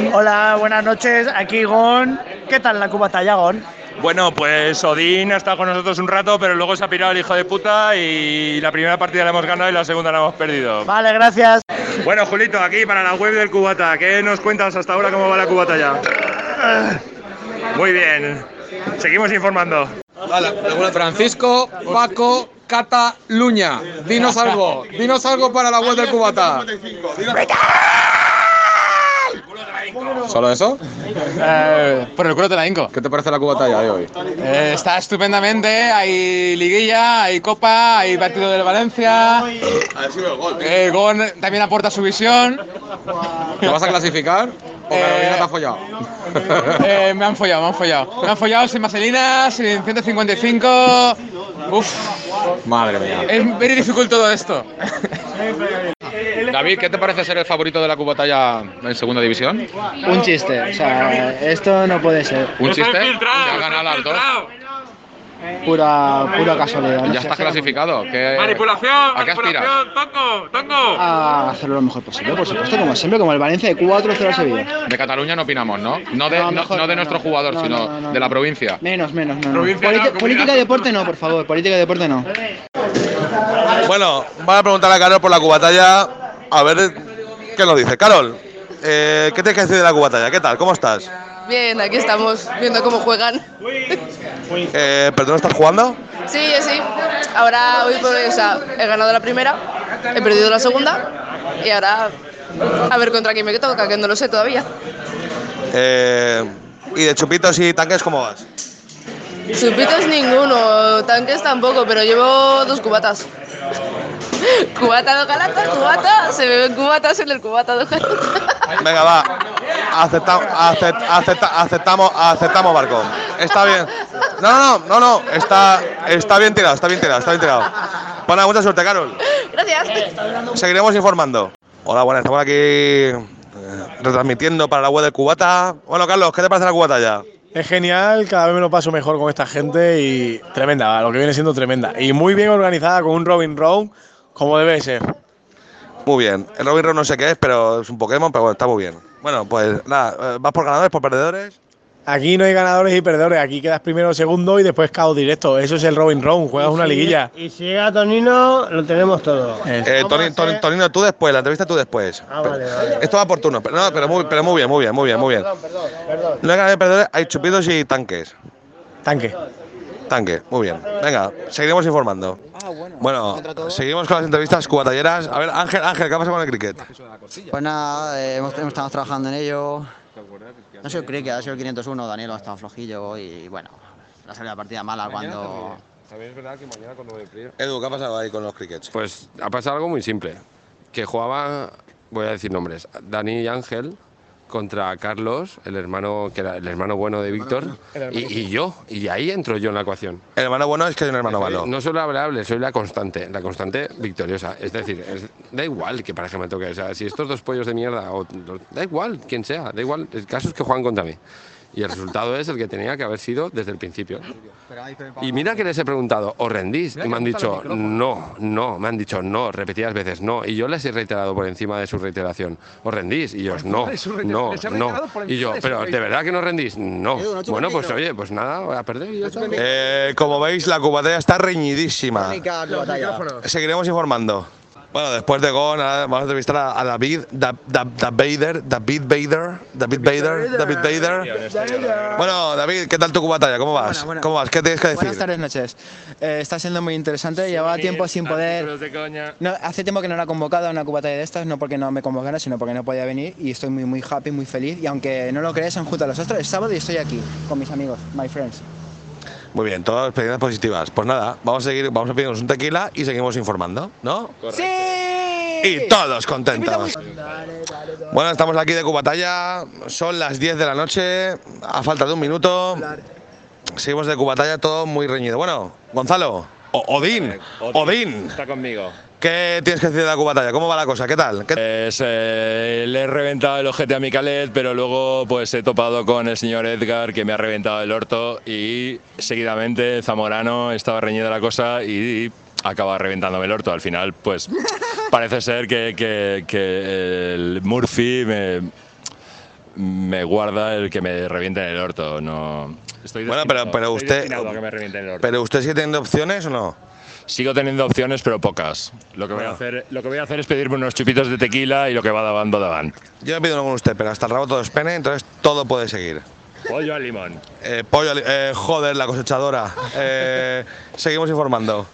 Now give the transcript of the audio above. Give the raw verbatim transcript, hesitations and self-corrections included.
Hola, buenas noches, aquí Gon. ¿Qué tal la cubatalla, Gon? Bueno, pues Odín ha estado con nosotros un rato, pero luego se ha pirado el hijo de puta y la primera partida la hemos ganado y la segunda la hemos perdido. Vale, gracias. Bueno, Julito, aquí para la web del Cubata, ¿qué nos cuentas hasta ahora cómo va la cubatalla? Muy bien, seguimos informando. Vale, Francisco, Paco, Cataluña. Dinos algo, dinos algo para la web del Cubata. ¿Solo eso? Eh, por el culo te la hinco. ¿Qué te parece la cubatalla de hoy? Eh, está estupendamente, hay liguilla, hay copa, hay partido del Valencia. Eh, Gon también aporta su visión. ¿Te vas a clasificar o Carolina Eh, te ha follado? Eh, me han follado, me han follado. Me han follado sin vaselina, sin ciento cincuenta y cinco. Uf, Madre mía. es muy difícil todo esto. David, ¿qué te parece ser el favorito de la cubatalla en segunda división? Un chiste, o sea, esto no puede ser. ¿Un chiste? Ya ha ganado las dos. Pura, pura casualidad. no Ya sé, estás clasificado. ¿Qué, Manipulación, ¿A qué aspiras? tongo, tongo. A hacerlo lo mejor posible, por supuesto, como siempre, como el Valencia de cuatro cero a Sevilla. De Cataluña no opinamos, ¿no? No de, No, no, mejor no de no, nuestro no. jugador, No, sino no, no, no. de la provincia. Menos, menos, menos. Provincia Politi- no, comunidad. política y deporte no, por favor, política y deporte no. Bueno, voy a preguntarle a Carol por la cubatalla, a ver qué nos dice. Carol, eh, ¿qué tienes que decir de la cubatalla? ¿Qué tal? ¿Cómo estás? Bien, aquí estamos viendo cómo juegan. Eh, ¿Pero tú no estás jugando? Sí, yo sí. Ahora hoy por, o sea, he ganado la primera, he perdido la segunda y ahora a ver contra quién me toca, que no lo sé todavía. Eh, ¿Y de chupitos y tanques cómo vas? Supitos ninguno, tanques tampoco, pero llevo dos cubatas. Cubata de Ojalata, cubata, se beben cubatas en el cubata de Ojalata. Venga, va. Acepta, acept- acepta- aceptamos, aceptamos barco. Está bien. No, no, no, no, no. Está, está bien tirado, está bien tirado, está bien tirado. Pues nada, mucha suerte, Carol. Gracias. Seguiremos informando. Hola, buenas, estamos aquí eh, retransmitiendo para la web del Cubata. Bueno, Carlos, ¿qué te parece la cubata ya? Es genial, cada vez me lo paso mejor con esta gente y tremenda, lo que viene siendo tremenda. Y muy bien organizada con un Robin Round, como debe ser. Muy bien. El Robin Round no sé qué es, pero es un Pokémon, pero bueno, está muy bien. Bueno, pues nada, ¿vas por ganadores, por perdedores? Aquí no hay ganadores y perdedores, aquí quedas primero o segundo y después caos directo. Eso es el Robin Round, juegas una liguilla. Y si llega Tonino, lo tenemos todo. Eh, Toni- Toni- Tonino, tú después, la entrevista tú después. Ah, vale, vale. Esto va por turno, pero, no, pero, muy, pero muy bien, muy bien, muy bien, muy bien. Perdón, perdón. No hay ganadores y perdedores, hay chupitos y tanques. Tanque. Tanque, muy bien. Venga, seguiremos informando. Bueno, seguimos con las entrevistas cubatalleras. A ver, Ángel, Ángel, ¿qué pasa con el cricket? Pues nada, eh, hemos, hemos estado trabajando en ello. No sé, creo que ha sido el quinientos uno, Daniel ha estado flojillo y bueno, la salida de partida mala cuando... También es verdad que mañana cuando me frío. Edu, ¿qué ha pasado ahí con los crickets? Pues ha pasado algo muy simple, que jugaba, voy a decir nombres, Dani y Ángel contra Carlos, el hermano que era el hermano bueno de Víctor, y, y yo, y ahí entro yo en la ecuación. El hermano bueno es que hay un hermano malo. No soy la variable, soy la constante, la constante victoriosa. Es decir, es- da igual que pareja me toque, o sea, si estos dos pollos de mierda, o, da igual quién sea, da igual, el caso es que juegan contra mí. Y el resultado es el que tenía que haber sido desde el principio. Y mira que les he preguntado, ¿os rendís? Y me han dicho, no, no, me han dicho, no, repetidas veces, no. Y yo les he reiterado por encima de su reiteración, ¿os rendís? Y ellos, no, no, no. Y yo, pero ¿de verdad que no rendís? No. Bueno, pues oye, pues nada, voy a perder y ya está. Eh, como veis, la cubatalla está reñidísima. Seguiremos informando. Bueno, después de Gon, ahora vamos a entrevistar a, a David, Da- Da- Da- Bader, David Bader, David Bader, David Bader. Bueno, David, ¿qué tal tu cubatalla? ¿Cómo vas? Buena, buena. ¿Cómo vas? ¿Qué tienes que decir? Buenas tardes, noches. Eh, está siendo muy interesante, llevaba tiempo sin poder... No, hace tiempo que no era convocado a una cubatalla de estas, no porque no me convocara, sino porque no podía venir y estoy muy, muy happy, muy feliz. Y aunque no lo crees, han juntado los astros, es sábado y estoy aquí con mis amigos, my friends. Muy bien, todas experiencias positivas. Pues nada, vamos a seguir, vamos a pedirnos un tequila y seguimos informando, ¿no? ¡Sí! Y todos contentos. Bueno, estamos aquí de cubatalla, son las diez de la noche, a falta de un minuto. Seguimos de cubatalla, todo muy reñido. Bueno, Gonzalo, o- Odín, Odín, Está conmigo. ¿qué tienes que decir de la cubatalla? ¿Cómo va la cosa? ¿Qué tal? ¿Qué- Pues, eh, le he reventado el ojete a Micalet, pero luego pues he topado con el señor Edgar, que me ha reventado el orto, y seguidamente Zamorano, estaba reñida la cosa y acaba reventándome el orto. Al final, pues parece ser que, que- que el Murphy me, me guarda el que me revienten el orto. No, estoy Bueno, pero, destinado- pero estoy usted. destinado a que me revienten el orto. Pero usted sigue teniendo opciones o no? Sigo teniendo opciones, pero pocas. Lo que, voy a Bueno. hacer, lo que voy a hacer es pedirme unos chupitos de tequila y lo que va davant, va davant. Yo me pido uno con usted, pero hasta el rabo todo es pene, entonces todo puede seguir. Pollo al limón. Eh, pollo, al- eh, joder, la cosechadora. Eh, seguimos informando.